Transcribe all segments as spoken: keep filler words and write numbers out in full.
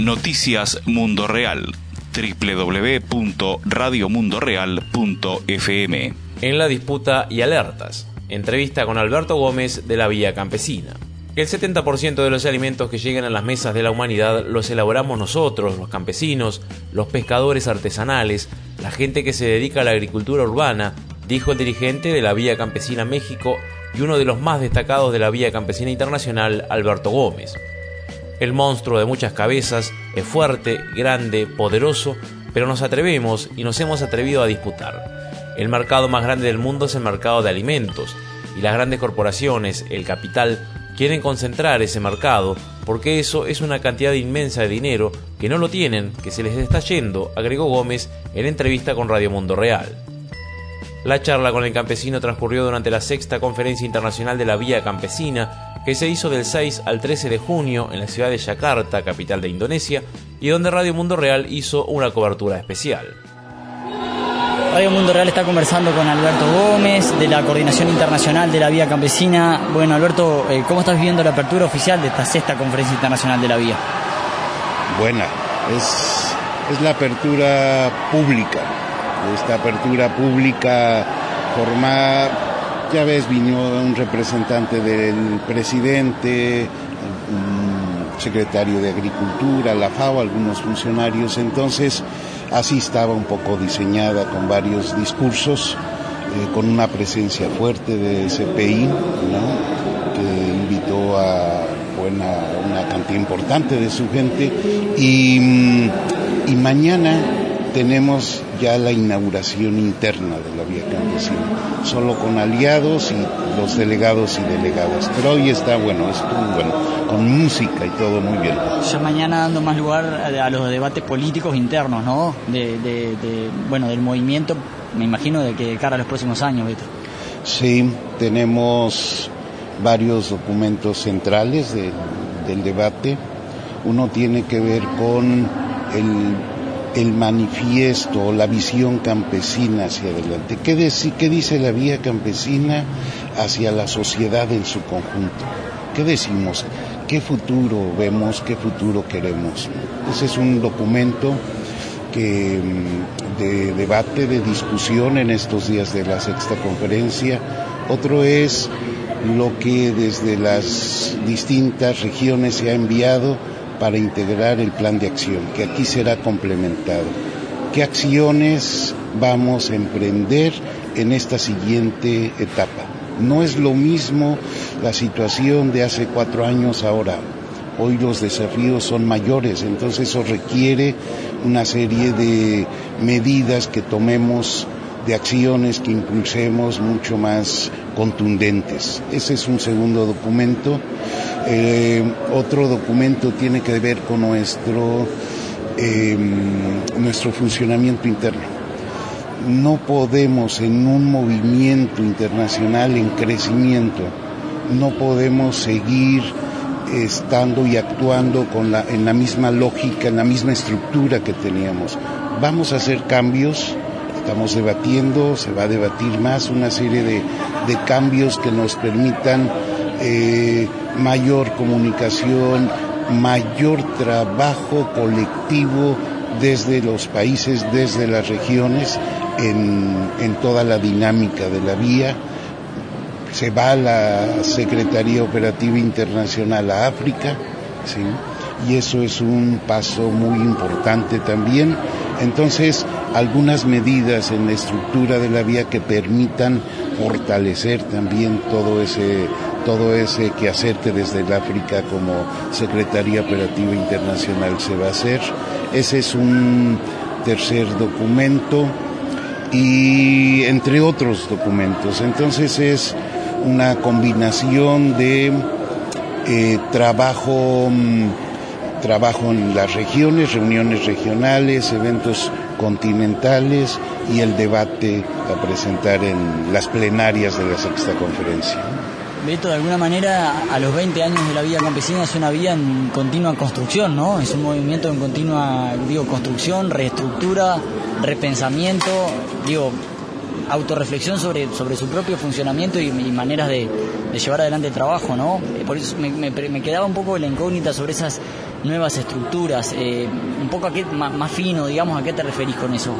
Noticias Mundo Real, doble u doble u doble u punto radio mundo real punto efe eme. En la disputa y alertas, entrevista con Alberto Gómez de la Vía Campesina. El setenta por ciento de los alimentos que llegan a las mesas de la humanidad los elaboramos nosotros, los campesinos, los pescadores artesanales, la gente que se dedica a la agricultura urbana, dijo el dirigente de la Vía Campesina México y uno de los más destacados de la Vía Campesina Internacional, Alberto Gómez. El monstruo de muchas cabezas es fuerte, grande, poderoso, pero nos atrevemos y nos hemos atrevido a disputar. El mercado más grande del mundo es el mercado de alimentos, y las grandes corporaciones, el capital, quieren concentrar ese mercado porque eso es una cantidad inmensa de dinero que no lo tienen, que se les está yendo, agregó Gómez en entrevista con Radio Mundo Real. La charla con el campesino transcurrió durante la sexta Conferencia Internacional de la Vía Campesina, que se hizo del seis al trece de junio en la ciudad de Yakarta, capital de Indonesia, y donde Radio Mundo Real hizo una cobertura especial. Radio Mundo Real está conversando con Alberto Gómez, de la Coordinación Internacional de la Vía Campesina. Bueno, Alberto, ¿cómo estás viviendo la apertura oficial de esta sexta Conferencia Internacional de la Vía? Buena, es, es la apertura pública, esta apertura pública formada. Ya ves, vino un representante del presidente, un secretario de Agricultura, la FAO, algunos funcionarios. Entonces, así estaba un poco diseñada, con varios discursos, eh, con una presencia fuerte de C P I, ¿no?, que invitó a buena, una cantidad importante de su gente. Y, y mañana tenemos ya la inauguración interna de la Vía Campesina, solo con aliados y los delegados y delegadas. Pero hoy está bueno, estuvo bueno, con música y todo muy bien. Ya mañana dando más lugar a, a los debates políticos internos, ¿no? De, de, de, bueno, del movimiento, me imagino, de que de cara a los próximos años, Beto. Sí, tenemos varios documentos centrales de, del debate. Uno tiene que ver con el el manifiesto, la visión campesina hacia adelante. ¿Qué, deci- ¿Qué dice la Vía Campesina hacia la sociedad en su conjunto? ¿Qué decimos? ¿Qué futuro vemos? ¿Qué futuro queremos? Ese es un documento que, de debate, de discusión en estos días de la sexta conferencia. Otro es lo que desde las distintas regiones se ha enviado para integrar el plan de acción, que aquí será complementado. ¿Qué acciones vamos a emprender en esta siguiente etapa? No es lo mismo la situación de hace cuatro años ahora. Hoy los desafíos son mayores, entonces eso requiere una serie de medidas que tomemos, de acciones que impulsemos mucho más contundentes. Ese es un segundo documento. Eh, otro documento tiene que ver con nuestro, eh, nuestro funcionamiento interno. No podemos, en un movimiento internacional en crecimiento, no podemos seguir estando y actuando con la, en la misma lógica, en la misma estructura que teníamos. Vamos a hacer cambios. Estamos debatiendo, se va a debatir más una serie de, de cambios que nos permitan eh, mayor comunicación, mayor trabajo colectivo desde los países, desde las regiones, en, en toda la dinámica de la vía. Se va la Secretaría Operativa Internacional a África, ¿sí?, y eso es un paso muy importante también. Entonces, algunas medidas en la estructura de la vía que permitan fortalecer también todo ese, todo ese quehacer que desde el África como Secretaría Operativa Internacional se va a hacer. Ese es un tercer documento, y entre otros documentos. Entonces es una combinación de eh, trabajo... trabajo en las regiones, reuniones regionales, eventos continentales y el debate a presentar en las plenarias de la sexta conferencia. Beto, de alguna manera, a los veinte años de la Vía Campesina es una vía en continua construcción, ¿no? Es un movimiento en continua, digo, construcción, reestructura, repensamiento. Digo, autorreflexión sobre, sobre su propio funcionamiento y, y maneras de, de llevar adelante el trabajo, ¿no? Por eso me, me, me quedaba un poco la incógnita sobre esas nuevas estructuras, eh, un poco a qué, más, más fino, digamos, ¿a qué te referís con eso?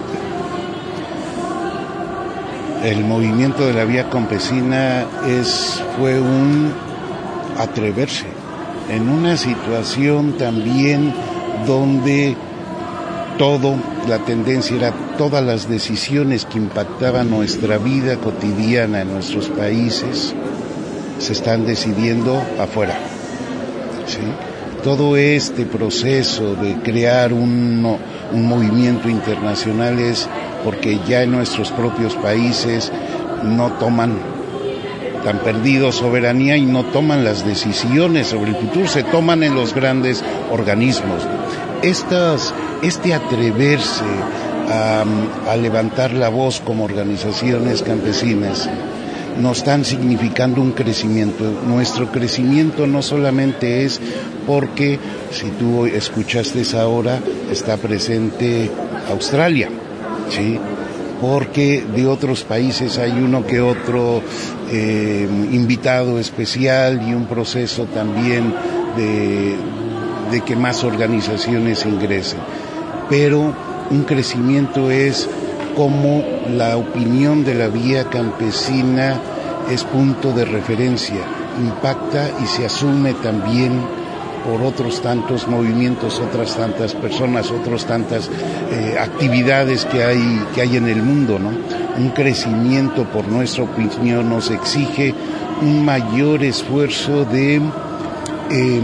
El movimiento de la vía campesina es, fue un atreverse en una situación también donde todo, la tendencia era todas las decisiones que impactaban nuestra vida cotidiana en nuestros países se están decidiendo afuera, ¿sí? Todo este proceso de crear un, un movimiento internacional es porque ya en nuestros propios países no toman, tan perdidos soberanía y no toman las decisiones sobre el futuro, se toman en los grandes organismos. Estas, este atreverse a, a levantar la voz como organizaciones campesinas nos están significando un crecimiento. Nuestro crecimiento no solamente es porque, si tú escuchaste ahora, está presente Australia, ¿sí? Porque de otros países hay uno que otro eh, invitado especial y un proceso también de, de que más organizaciones ingresen. Pero un crecimiento es como la opinión de la vía campesina es punto de referencia, impacta y se asume también por otros tantos movimientos, otras tantas personas, otras tantas eh, actividades que hay, que hay en el mundo, ¿no? Un crecimiento, por nuestra opinión, nos exige un mayor esfuerzo de, eh,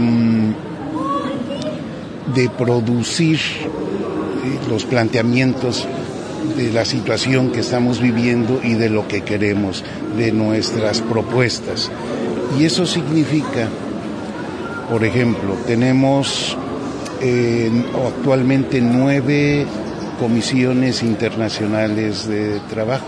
de producir eh, los planteamientos de la situación que estamos viviendo y de lo que queremos, de nuestras propuestas. Y eso significa, por ejemplo, tenemos eh, actualmente nueve comisiones internacionales de trabajo.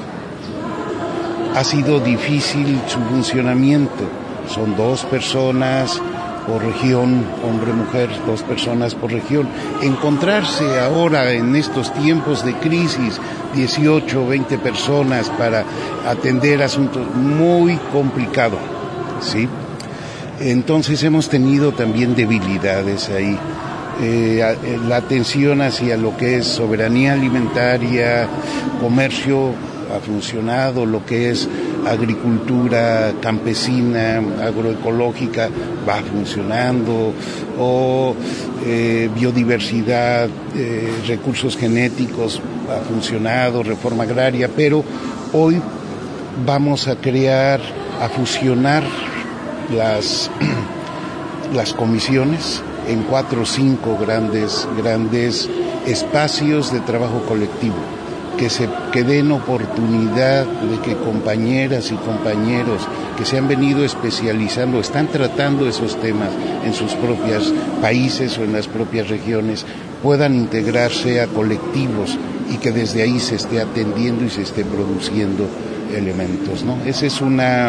Ha sido difícil su funcionamiento. Son dos personas por región, hombre-mujer, dos personas por región. Encontrarse ahora en estos tiempos de crisis, dieciocho, veinte personas para atender asuntos, muy complicado, ¿sí? Entonces hemos tenido también debilidades ahí. Eh, la atención hacia lo que es soberanía alimentaria, comercio ha funcionado, lo que es agricultura campesina, agroecológica va funcionando, o eh, biodiversidad, eh, recursos genéticos ha funcionado, reforma agraria, pero hoy vamos a crear, a fusionar las, las comisiones en cuatro o cinco grandes, grandes espacios de trabajo colectivo, que se que den oportunidad de que compañeras y compañeros que se han venido especializando, están tratando esos temas en sus propios países o en las propias regiones, puedan integrarse a colectivos y que desde ahí se esté atendiendo y se esté produciendo elementos, ¿no? Ese es una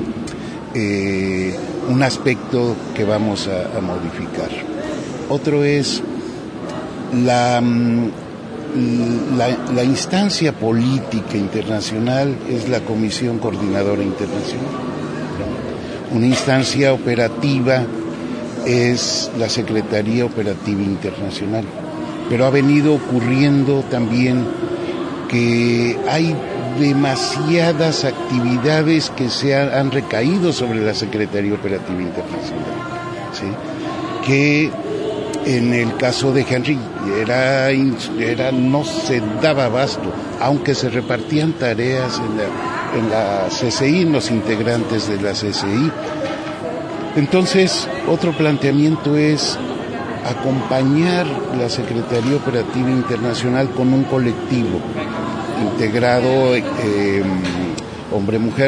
eh, un aspecto que vamos a, a modificar. Otro es la La, la instancia política internacional es la Comisión Coordinadora Internacional. Una instancia operativa es la Secretaría Operativa Internacional. Pero ha venido ocurriendo también que hay demasiadas actividades que se han, han recaído sobre la Secretaría Operativa Internacional, ¿sí? Que en el caso de Henry era, era no se daba abasto, aunque se repartían tareas en la, en la C C I, en los integrantes de la C C I. Entonces, otro planteamiento es acompañar la Secretaría Operativa Internacional con un colectivo integrado, eh, hombre-mujer,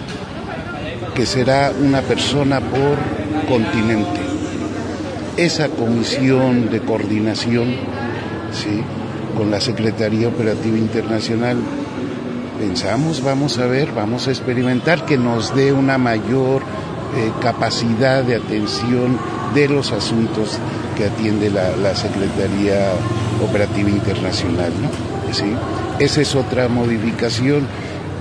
que será una persona por continente. Esa comisión de coordinación, ¿sí?, con la Secretaría Operativa Internacional, pensamos, vamos a ver, vamos a experimentar que nos dé una mayor eh, capacidad de atención de los asuntos que atiende la, la Secretaría Operativa Internacional, ¿no? ¿Sí? Esa es otra modificación.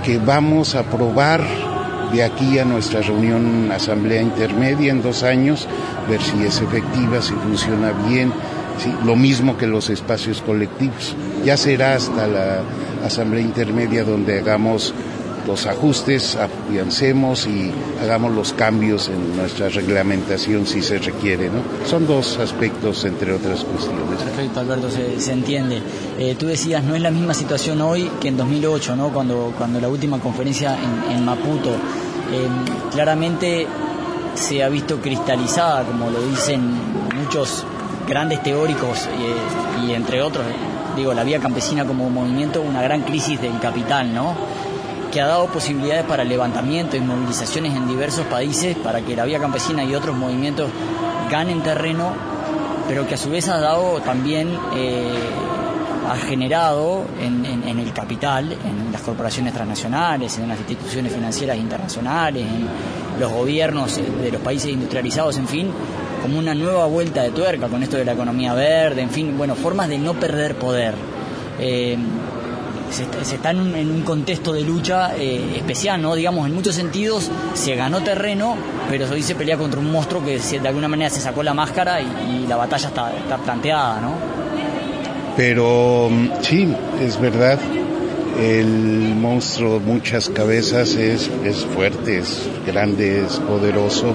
que vamos a aprobar de aquí a nuestra reunión asamblea intermedia en dos años, ver si es efectiva, si funciona bien, ¿sí? Lo mismo que los espacios colectivos. Ya será hasta la asamblea intermedia donde hagamos los ajustes, afiancemos y hagamos los cambios en nuestra reglamentación si se requiere, ¿no? Son dos aspectos, entre otras cuestiones. Perfecto, Alberto, se, se entiende. Eh, tú decías, no es la misma situación hoy que en dos mil ocho, ¿no? Cuando, cuando la última conferencia en, en Maputo, eh, claramente se ha visto cristalizada, como lo dicen muchos grandes teóricos eh, y entre otros, digo, la vía campesina como movimiento, una gran crisis del capital, ¿no? Que ha dado posibilidades para levantamiento y movilizaciones en diversos países para que la vía campesina y otros movimientos ganen terreno, pero que a su vez ha dado también, eh, ha generado en, en, en el capital, en las corporaciones transnacionales, en las instituciones financieras internacionales, en los gobiernos de los países industrializados, en fin, como una nueva vuelta de tuerca con esto de la economía verde, en fin, bueno, formas de no perder poder. Eh, Se, se está en un, en un contexto de lucha eh, especial, ¿no? Digamos, en muchos sentidos se ganó terreno, pero hoy se pelea contra un monstruo que se, de alguna manera se sacó la máscara y, y la batalla está, está planteada, ¿no? Pero sí, es verdad, el monstruo de muchas cabezas es, es fuerte, es grande, es poderoso,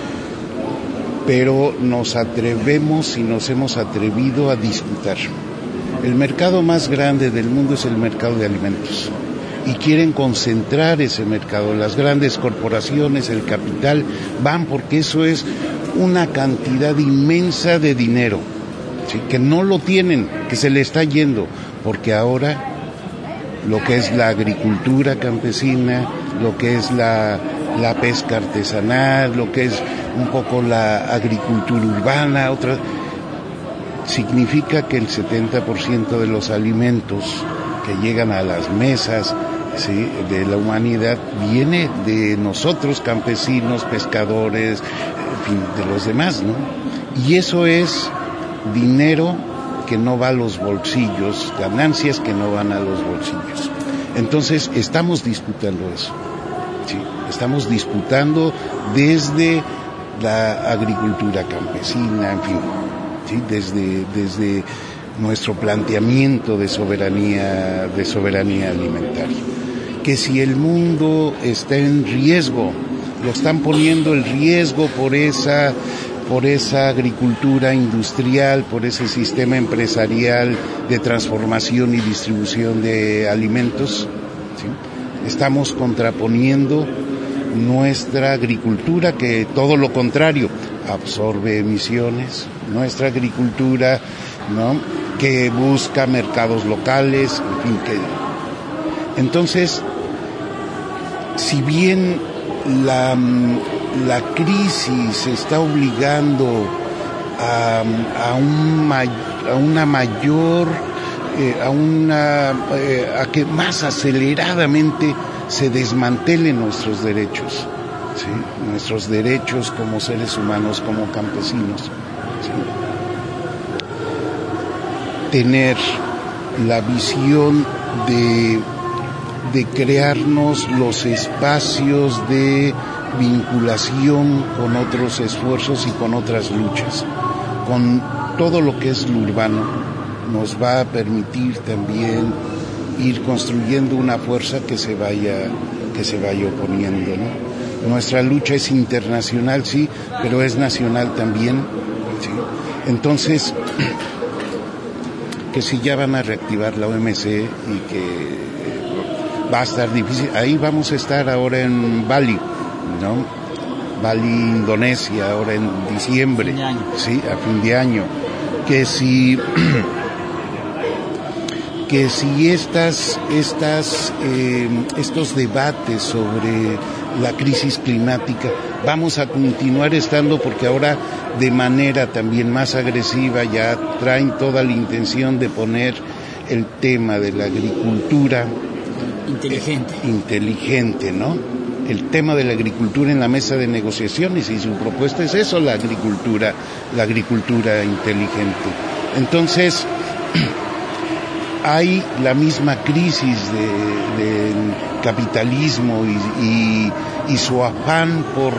pero nos atrevemos y nos hemos atrevido a disputar. El mercado más grande del mundo es el mercado de alimentos y quieren concentrar ese mercado. Las grandes corporaciones, el capital, van porque eso es una cantidad inmensa de dinero, ¿sí? Que no lo tienen, que se le está yendo, porque ahora lo que es la agricultura campesina, lo que es la, la pesca artesanal, lo que es un poco la agricultura urbana, otra... significa que el setenta por ciento de los alimentos que llegan a las mesas, ¿sí?, de la humanidad viene de nosotros, campesinos, pescadores, en fin, de los demás, ¿no? Y eso es dinero que no va a los bolsillos, ganancias que no van a los bolsillos. Entonces, estamos disputando eso, ¿sí? Estamos disputando desde la agricultura campesina, en fin, ¿sí? Desde, desde nuestro planteamiento de soberanía, de soberanía alimentaria. Que si el mundo está en riesgo, lo están poniendo el riesgo por esa, por esa agricultura industrial, por ese sistema empresarial de transformación y distribución de alimentos, ¿sí? Estamos contraponiendo nuestra agricultura, que todo lo contrario, absorbe emisiones, nuestra agricultura, ¿no?, que busca mercados locales, en fin, que... Entonces, si bien la, la crisis está obligando a, a, un, a una mayor, eh, a una, eh, a que más aceleradamente se desmantelen nuestros derechos, ¿sí? Nuestros derechos como seres humanos, como campesinos, ¿sí? Tener la visión de, de crearnos los espacios de vinculación con otros esfuerzos y con otras luchas, con todo lo que es lo urbano, nos va a permitir también ir construyendo una fuerza que se vaya, que se vaya oponiendo, ¿no? Nuestra lucha es internacional, sí, pero es nacional también, ¿sí? Entonces, que si ya van a reactivar la O M C y que va a estar difícil, ahí vamos a estar ahora en Bali, ¿no? Bali, Indonesia, ahora en diciembre, sí, a fin de año, que si que si estas estas eh, estos debates sobre la crisis climática vamos a continuar estando, porque ahora de manera también más agresiva ya traen toda la intención de poner el tema de la agricultura inteligente, eh, inteligente, ¿no? El tema de la agricultura en la mesa de negociaciones, y su propuesta es eso, la agricultura, la agricultura inteligente. Entonces, hay la misma crisis de, del capitalismo y, y, y su afán por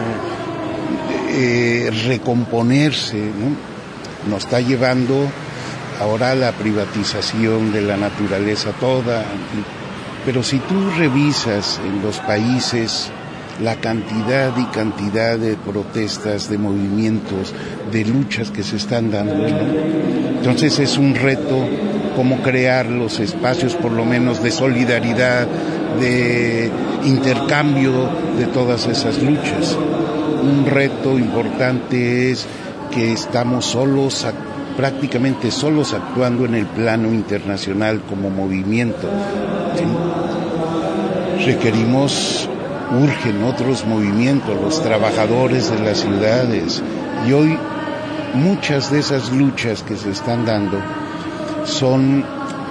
eh, recomponerse, ¿no? Nos está llevando ahora a la privatización de la naturaleza toda. Pero si tú revisas en los países la cantidad y cantidad de protestas, de movimientos, de luchas que se están dando, ¿no? Entonces es un reto cómo crear los espacios, por lo menos, de solidaridad, de intercambio de todas esas luchas. Un reto importante es que estamos solos, prácticamente solos actuando en el plano internacional como movimiento, ¿sí? Requerimos, urgen otros movimientos, los trabajadores de las ciudades, y hoy muchas de esas luchas que se están dando son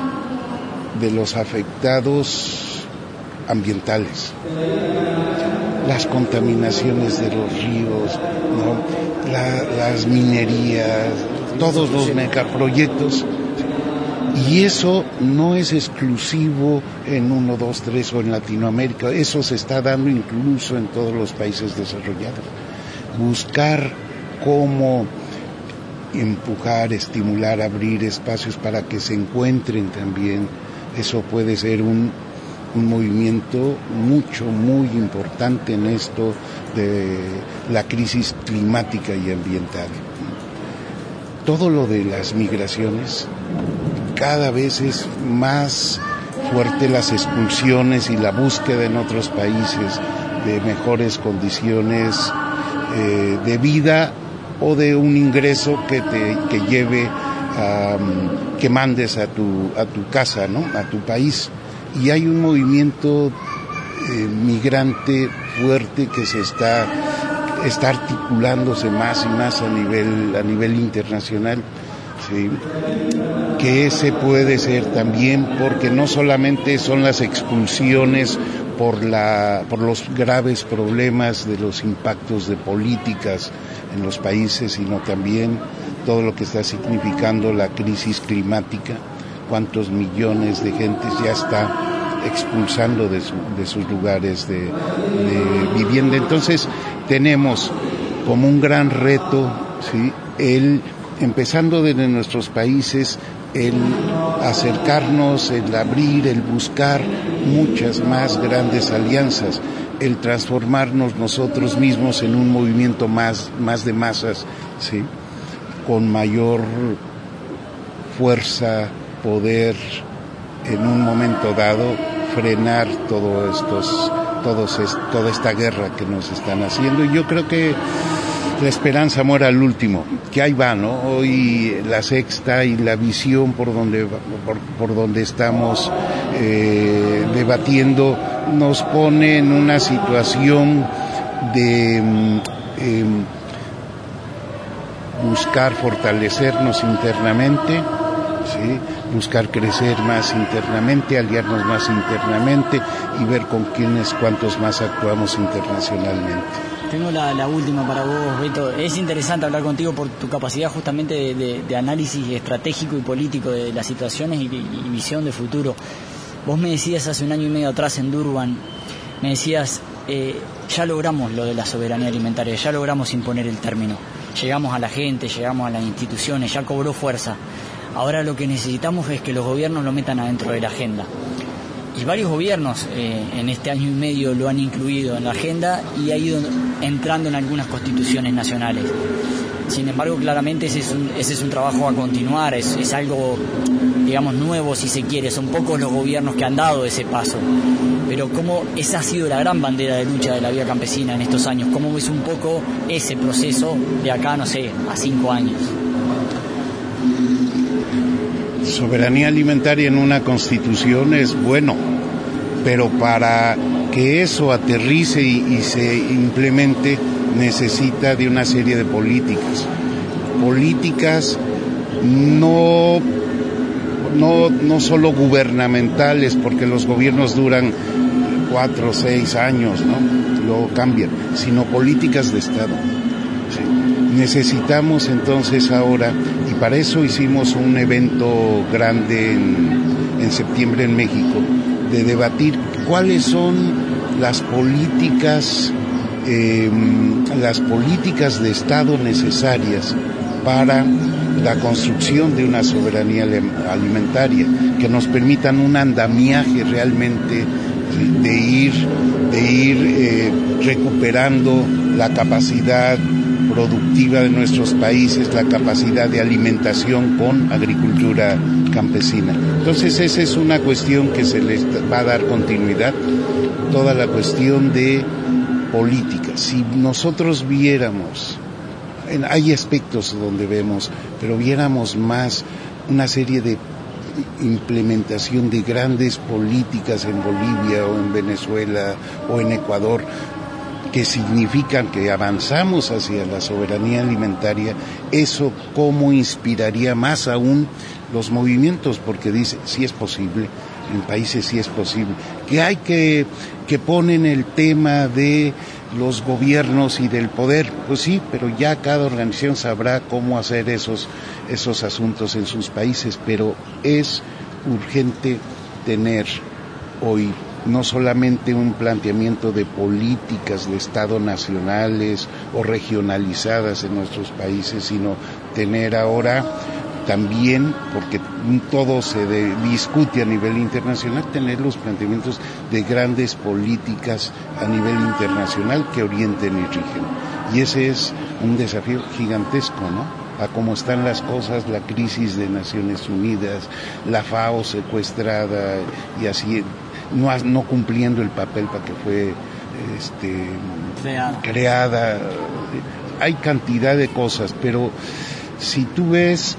de los afectados ambientales, las contaminaciones de los ríos, ¿no? La, las minerías, todos los megaproyectos, y eso no es exclusivo en uno, dos, tres o en Latinoamérica, eso se está dando incluso en todos los países desarrollados. Buscar cómo empujar, estimular, abrir espacios para que se encuentren también, eso puede ser un, un movimiento mucho, muy importante en esto de la crisis climática y ambiental. Todo lo de las migraciones, cada vez es más fuerte las expulsiones y la búsqueda en otros países de mejores condiciones eh, de vida o de un ingreso que te que lleve a que mandes a tu a tu casa, ¿no? A tu país. Y hay un movimiento eh, migrante fuerte que se está está articulándose más y más a nivel a nivel internacional, ¿sí? Que ese puede ser también, porque no solamente son las expulsiones por la por los graves problemas de los impactos de políticas en los países, sino también todo lo que está significando la crisis climática, cuántos millones de gentes ya está expulsando de, su, de sus lugares de, de vivienda. Entonces tenemos como un gran reto, ¿sí?, el, empezando desde nuestros países, el acercarnos, el abrir, el buscar muchas más grandes alianzas, el transformarnos nosotros mismos en un movimiento más, más de masas, ¿sí?, con mayor fuerza, poder, en un momento dado, frenar todos estos, todos es, toda esta guerra que nos están haciendo. Y yo creo que la esperanza muere al último, que ahí va, ¿no? Hoy la sexta y la visión por donde, por, por donde estamos eh, debatiendo nos pone en una situación de eh, buscar fortalecernos internamente, ¿sí?, buscar crecer más internamente, aliarnos más internamente y ver con quiénes, cuántos más actuamos internacionalmente. Tengo la, la última para vos, Beto. Es interesante hablar contigo por tu capacidad justamente de, de, de análisis estratégico y político de las situaciones y, y visión de futuro. Vos me decías hace un año y medio atrás en Durban, me decías, eh, ya logramos lo de la soberanía alimentaria, ya logramos imponer el término. Llegamos a la gente, llegamos a las instituciones, ya cobró fuerza. Ahora lo que necesitamos es que los gobiernos lo metan adentro de la agenda. Y varios gobiernos eh, en este año y medio lo han incluido en la agenda y ha ido entrando en algunas constituciones nacionales. Sin embargo, claramente ese es un, ese es un trabajo a continuar, es, es algo, digamos, nuevo si se quiere. Son pocos los gobiernos que han dado ese paso. Pero cómo esa ha sido la gran bandera de lucha de la vía campesina en estos años, cómo es un poco ese proceso de acá, no sé, a cinco años. Soberanía alimentaria en una constitución es bueno, pero para que eso aterrice y, y se implemente necesita de una serie de políticas. Políticas no, no, no solo gubernamentales, porque los gobiernos duran cuatro o seis años, ¿no? Luego cambian, sino políticas de Estado. Sí. Necesitamos entonces ahora, y para eso hicimos un evento grande en, en septiembre en México, de debatir cuáles son las políticas, eh, las políticas de Estado necesarias para la construcción de una soberanía alimentaria, que nos permitan un andamiaje realmente de ir, de ir eh, recuperando la capacidad productiva de nuestros países, la capacidad de alimentación con agricultura campesina. Entonces esa es una cuestión que se les va a dar continuidad, toda la cuestión de política. Si nosotros viéramos, hay aspectos donde vemos, pero viéramos más una serie de implementación de grandes políticas en Bolivia o en Venezuela o en Ecuador, que significan que avanzamos hacia la soberanía alimentaria, eso cómo inspiraría más aún los movimientos, porque dice, sí es posible, en países sí es posible, que hay que, que ponen el tema de los gobiernos y del poder, pues sí, pero ya cada organización sabrá cómo hacer esos, esos asuntos en sus países, pero es urgente tener hoy no solamente un planteamiento de políticas de Estado nacionales o regionalizadas en nuestros países, sino tener ahora también, porque todo se de, discute a nivel internacional, tener los planteamientos de grandes políticas a nivel internacional que orienten y rigen. Y ese es un desafío gigantesco, ¿no? A cómo están las cosas, la crisis de Naciones Unidas, la FAO secuestrada y así, no, no cumpliendo el papel para que fue este, creada. creada. Hay cantidad de cosas, pero si tú ves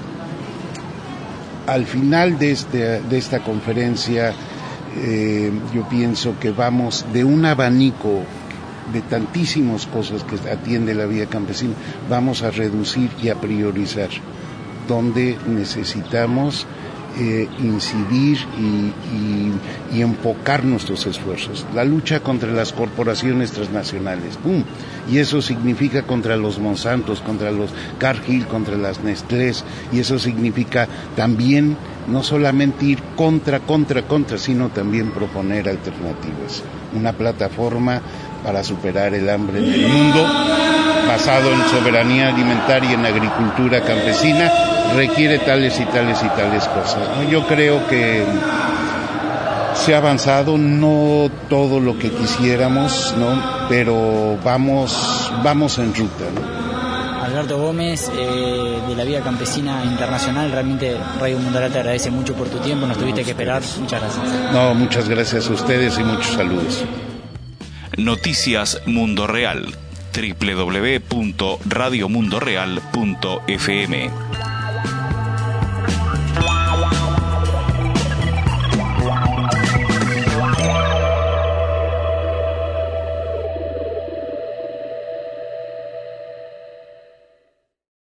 al final de, este, de esta conferencia, eh, yo pienso que vamos de un abanico de tantísimas cosas que atiende la vida campesina, vamos a reducir y a priorizar donde necesitamos eh, incidir y, y, y enfocar nuestros esfuerzos. La lucha contra las corporaciones transnacionales, ¡pum! Y eso significa contra los Monsantos, contra los Cargill, contra las Nestlés, y eso significa también no solamente ir contra, contra, contra, sino también proponer alternativas. Una plataforma para superar el hambre en el mundo, basado en soberanía alimentaria y en agricultura campesina, requiere tales y tales y tales cosas. Yo creo que se ha avanzado, no todo lo que quisiéramos, ¿no? Pero vamos, vamos en ruta, ¿no? Alberto Gómez, eh, de la Vida Campesina Internacional, realmente Radio Mundo Real te agradece mucho por tu tiempo, nos tuviste que esperar, muchas gracias. No, muchas gracias a ustedes y muchos saludos. Noticias Mundo Real, doble u doble u doble u punto radio mundo real punto f m.